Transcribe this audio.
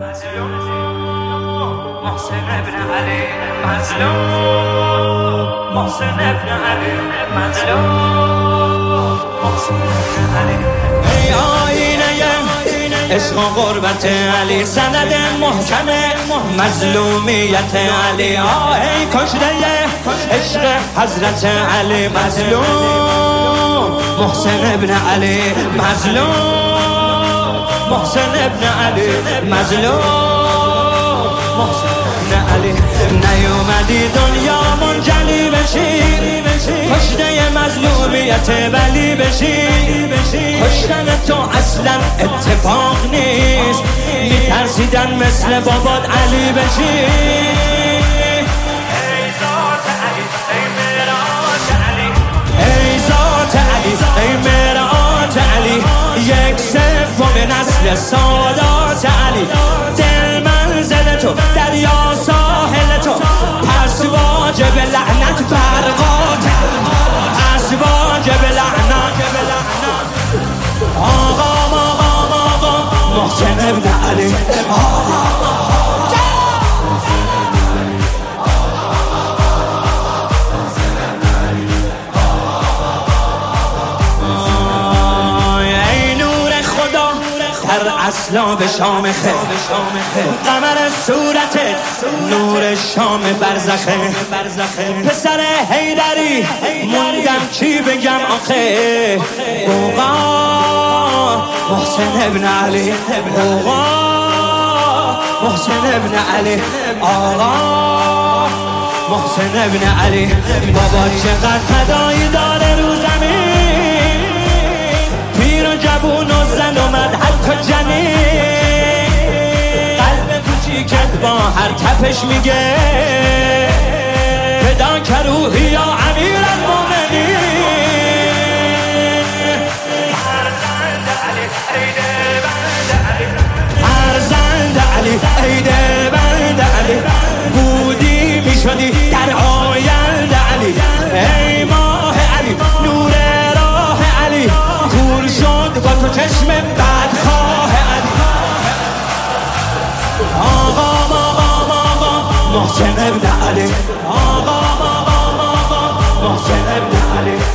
مظلوم محسن ابن علی، مظلوم محسن ابن علی، مظلوم محسن ابن علی. ای آینه عشق و غربت علی، سند محکم مظلومیت علی. ای کشته عشق حضرت علی، مظلوم محسن ابن علی، مظلوم محسن ابن علی، مظلوم محسن ابن علی. نیومدی دنیا منجلی بشی، کشته مظلومیت ولی بشی. کشتن تو اصلا اتفاق نیست، میترسیدن مثل بابات علی بشی. ای ذات علی، ای معراج علی، ای ذات علی، ای معراج علی. یک سوم نسل سادات علی، دل منزل تو دریا ساحل تو. پس واجب لعنت برقات، پس واجب لعنت. آقا محسن ابن علی، در اسلاب شامخه، قمر صورتت نور شام برزخه. پسر حیدری موندم چی بگم آخه. اوقا محسن ابن علی، اوقا محسن ابن علی، آقا محسن ابن علی. بابا چقدر فدایی داره رو زمین، پیر و جوون و زن و مرد حتی جنین. قلب کوچیکت با هر تپش میگه فدا که روحی یا امیر المومنین. فرزند علی، ای دلبند علی، فرزند علی، ای دلبند علی. بودی میشدی در آینده علی، ای ماه علی، نور راه علی. کور شد با تو چشم بدخواه علی. آقا محسن ابن علی، آقا محسن ابن علی.